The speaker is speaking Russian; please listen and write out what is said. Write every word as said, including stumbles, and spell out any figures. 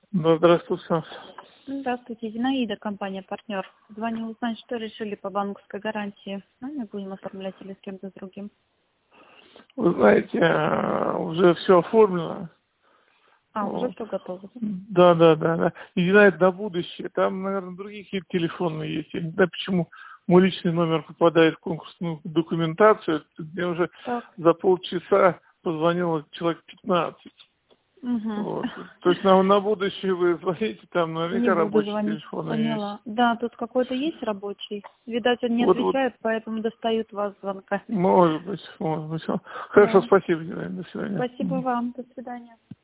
Да, здравствуйте. Здравствуйте, Зинаида, компания «Партнер». Звоню узнать, что решили по банковской гарантии. С нами будем оформлять или с кем-то другим? Вы знаете, э, уже все оформлено. А, уже Вот. все готово, да? Да, да, да, да. И не знаю, на будущее. Там, наверное, другие какие-то телефоны есть. Я не знаю, почему мой личный номер попадает в конкурсную документацию. Мне уже Так. за полчаса позвонило человек пятнадцать. Угу. Вот. То есть на, на будущее вы звоните, там Не наверняка буду рабочие звонить, телефоны есть. поняла. Да, тут какой-то есть рабочий. Видать, он не Вот, вот, отвечает, поэтому достают вас звонками. может быть, может быть. Хорошо, Да. спасибо, Дина, до свидания. Спасибо вам. До свидания.